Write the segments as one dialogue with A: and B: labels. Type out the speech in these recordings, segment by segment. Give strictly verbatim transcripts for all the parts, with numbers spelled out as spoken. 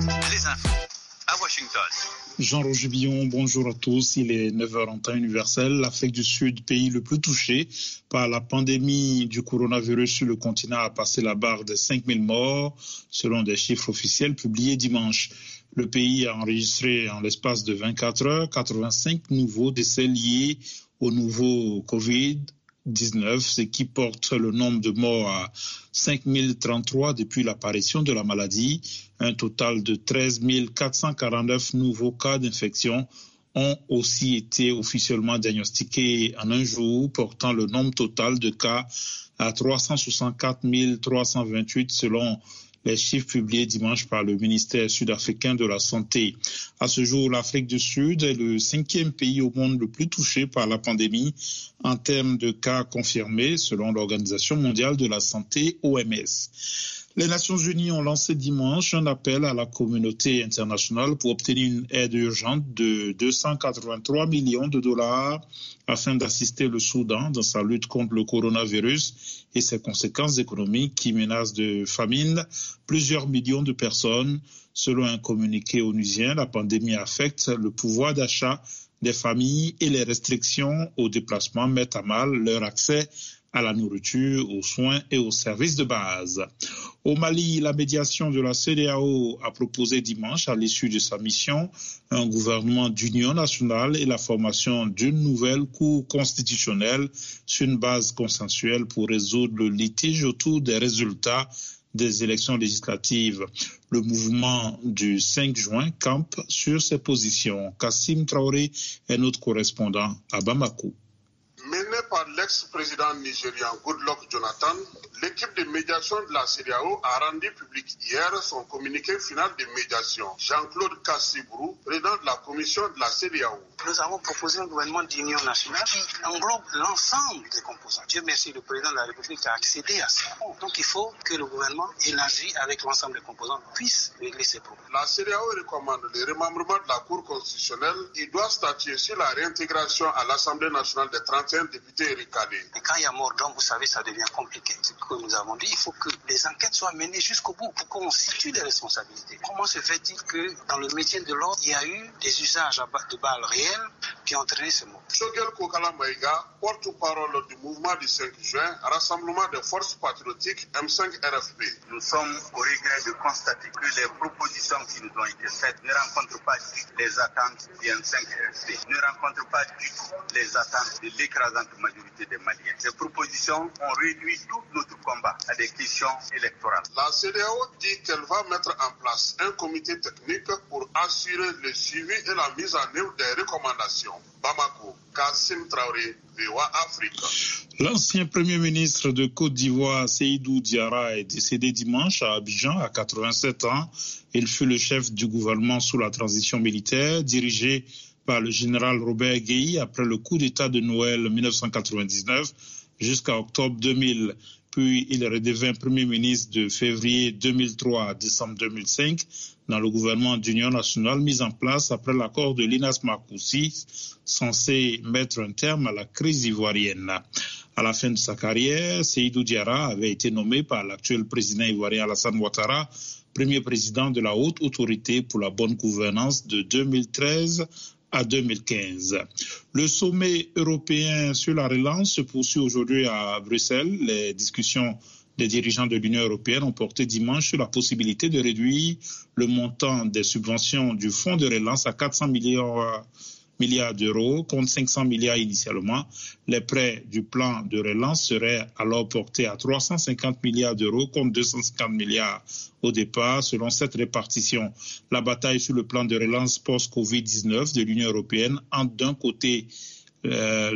A: Les infos à Washington.
B: Jean-Roger Billon, bonjour à tous. Il est neuf heures en temps universel. L'Afrique du Sud, pays le plus touché par la pandémie du coronavirus sur le continent, a passé la barre des cinq mille morts, selon des chiffres officiels publiés dimanche. Le pays a enregistré en l'espace de vingt-quatre heures quatre-vingt-cinq nouveaux décès liés au nouveau covid dix-neuf, ce qui porte le nombre de morts à cinq mille trente-trois depuis l'apparition de la maladie. Un total de treize mille quatre cent quarante-neuf nouveaux cas d'infection ont aussi été officiellement diagnostiqués en un jour, portant le nombre total de cas à trois cent soixante-quatre mille trois cent vingt-huit selon les chiffres publiés dimanche par le ministère sud-africain de la Santé. À ce jour, l'Afrique du Sud est le cinquième pays au monde le plus touché par la pandémie en termes de cas confirmés, selon l'Organisation mondiale de la santé, O M S. Les Nations unies ont lancé dimanche un appel à la communauté internationale pour obtenir une aide urgente de deux cent quatre-vingt-trois millions de dollars afin d'assister le Soudan dans sa lutte contre le coronavirus et ses conséquences économiques qui menacent de famine plusieurs millions de personnes. Selon un communiqué onusien, la pandémie affecte le pouvoir d'achat des familles et les restrictions aux déplacements mettent à mal leur accès à la nourriture, aux soins et aux services de base. Au Mali, la médiation de la C E D E A O a proposé dimanche, à l'issue de sa mission, un gouvernement d'union nationale et la formation d'une nouvelle cour constitutionnelle sur une base consensuelle pour résoudre le litige autour des résultats des élections législatives. Le mouvement du cinq juin campe sur ses positions. Kassim Traoré est notre correspondant à Bamako.
C: Menée par l'ex-président nigérian Goodluck Jonathan, l'équipe de médiation de la C E D E A O a rendu public hier son communiqué final de médiation. Jean-Claude Kassibrou, président de la commission de la C E D E A O.
D: Nous avons proposé un gouvernement d'union nationale qui englobe l'ensemble des composants. Dieu merci, le président de la République a accédé à ça. Donc il faut que le gouvernement élargi avec l'ensemble des composants puisse régler ces problèmes.
C: La C E D E A O recommande le remembrement de la Cour constitutionnelle. Il doit statuer sur la réintégration à l'Assemblée nationale des trente et un députés recalés.
D: Et quand il y a mort d'homme, vous savez, ça devient compliqué. Ce que nous avons dit, il faut que les enquêtes soient menées jusqu'au bout pour qu'on situe les responsabilités. Comment se fait-il que dans le maintien de l'ordre, il y a eu des usages de balles réelles qui ont entraîné ce mot?
C: Shogel Kokala Maïga, porte-parole du mouvement du cinq juin, rassemblement des forces patriotiques M cinq R F P.
E: Nous sommes au regret de constater que les propositions qui nous ont été faites ne rencontrent pas du tout les attentes du M cinq R F P, ne rencontrent pas du tout les attentes de l'écrasante majorité des Maliens. Ces propositions ont réduit tout notre combat à des questions électorales.
C: La C E D E A O dit qu'elle va mettre en place un comité technique pour assurer le suivi et la mise en œuvre des recommandations. Bamako, Kassim Traoré, V O A Afrique.
B: L'ancien premier ministre de Côte d'Ivoire, Seydou Diarra, est décédé dimanche à Abidjan à quatre-vingt-sept ans. Il fut le chef du gouvernement sous la transition militaire, dirigé par le général Robert Guèye après le coup d'État de Noël mille neuf cent quatre-vingt-dix-neuf jusqu'à octobre deux mille. Puis il redevint Premier ministre de février deux mille trois à décembre deux mille cinq dans le gouvernement d'union nationale mis en place après l'accord de Linas Marcoussi, censé mettre un terme à la crise ivoirienne. À la fin de sa carrière, Seydou Diarra avait été nommé par l'actuel président ivoirien Alassane Ouattara premier président de la haute autorité pour la bonne gouvernance de deux mille treize à deux mille quinze. Le sommet européen sur la relance se poursuit aujourd'hui à Bruxelles. Les discussions des dirigeants de l'Union européenne ont porté dimanche sur la possibilité de réduire le montant des subventions du fonds de relance à quatre cents milliards milliards d'euros, contre cinq cents milliards initialement. Les prêts du plan de relance seraient alors portés à trois cent cinquante milliards d'euros, contre deux cent cinquante milliards au départ, selon cette répartition. La bataille sur le plan de relance post-covid dix-neuf de l'Union européenne entre d'un côté euh,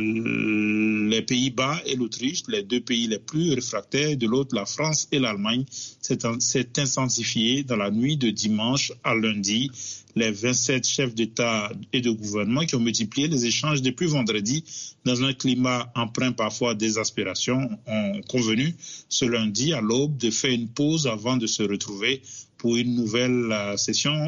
B: les Pays-Bas et l'Autriche, les deux pays les plus réfractaires, de l'autre la France et l'Allemagne, s'est intensifiée dans la nuit de dimanche à lundi. Les vingt-sept chefs d'État et de gouvernement qui ont multiplié les échanges depuis vendredi dans un climat empreint parfois d'exaspération ont convenu ce lundi à l'aube de faire une pause avant de se retrouver pour une nouvelle session